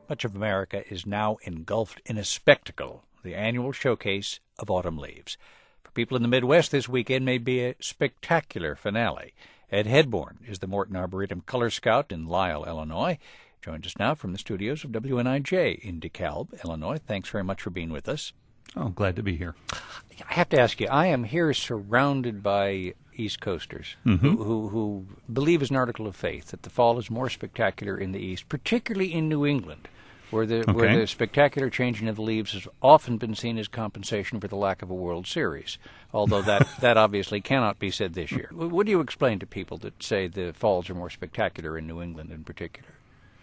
Much of America is now engulfed in a spectacle, the annual showcase of autumn leaves. For people in the Midwest, this weekend may be a spectacular finale. Ed Hedborn is the Morton Arboretum Color Scout in Lisle, Illinois. Joins us now from the studios of WNIJ in DeKalb, Illinois. Thanks very much for being with us. Oh, glad to be here. I have to ask you, I am here surrounded by East Coasters who believe as an article of faith that the fall is more spectacular in the East, particularly in New England, where the spectacular changing of the leaves has often been seen as compensation for the lack of a World Series, although that obviously cannot be said this year. What do you explain to people that say the falls are more spectacular in New England in particular?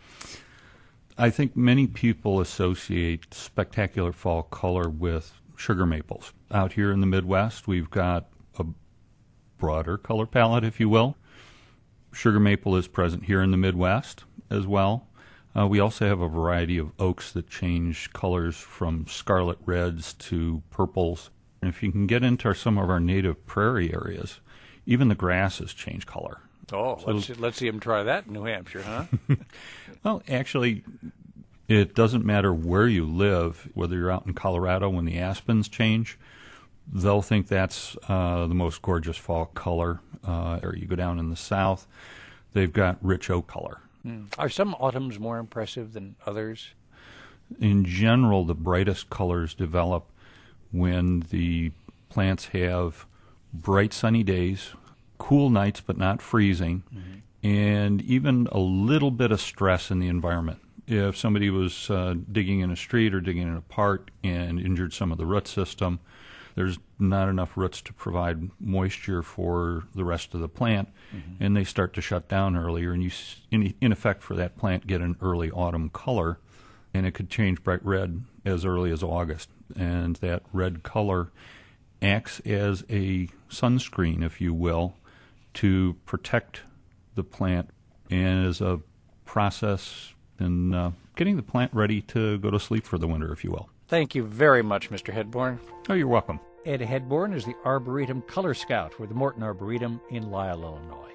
I think many people associate spectacular fall color with sugar maples. Out here in the Midwest, we've got a broader color palette, if you will. Sugar maple is present here in the Midwest as well. We also have a variety of oaks that change colors from scarlet reds to purples. And if you can get into some of our native prairie areas, even the grasses change color. Oh, so let's see them try that in New Hampshire, huh? Well, actually, it doesn't matter where you live, whether you're out in Colorado when the aspens change, they'll think that's the most gorgeous fall color. Or you go down in the south, they've got rich oak color. Are some autumns more impressive than others? In general, the brightest colors develop when the plants have bright sunny days, cool nights but not freezing, and even a little bit of stress in the environment. If somebody was digging in a street or digging in a park and injured some of the root system, there's not enough roots to provide moisture for the rest of the plant, and they start to shut down earlier, and you, in effect, for that plant, get an early autumn color, and it could change bright red as early as August. And that red color acts as a sunscreen, if you will, to protect the plant, and as a process in getting the plant ready to go to sleep for the winter, if you will. Thank you very much, Mr. Hedborn. Oh, you're welcome. Ed Hedborn is the Arboretum Color Scout for the Morton Arboretum in Lisle, Illinois.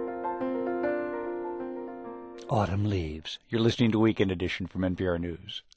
Autumn leaves. You're listening to Weekend Edition from NPR News.